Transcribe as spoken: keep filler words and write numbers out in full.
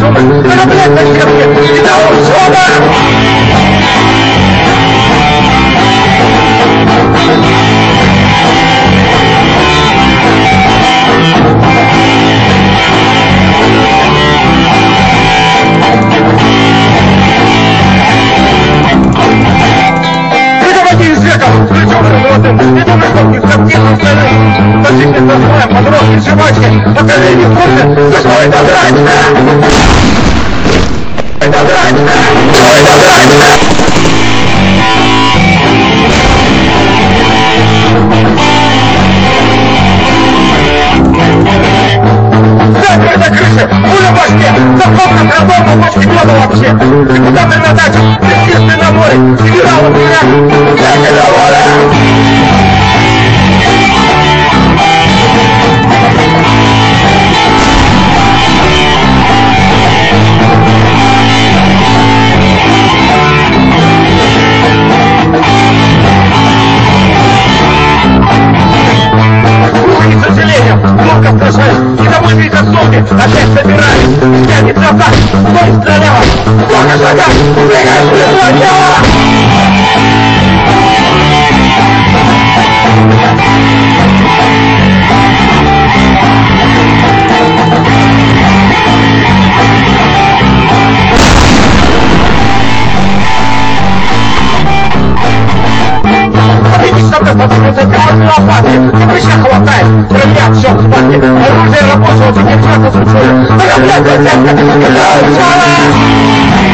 шума! Это, блядь, зачем? Не того шума! Подростки, жвачки, поколение курсы, за что это драть? Это драть! Что это драть? Запер на крыше, пуля в башке, запомнил кровом, но башки года вообще. Ты куда ты на дачу, летишь ты на море, генералом меня, я не доволен. К сожалению, лодка спрашивает, и домой видят ноги, опять собирались, взять назад, стой налево, сколько шагов, двигай, пришла дело! Лопаты, обычно хватает, стрелять, все, хватит, оружие рабочего, тебе часто случилось, но я, блядь, зачем-то,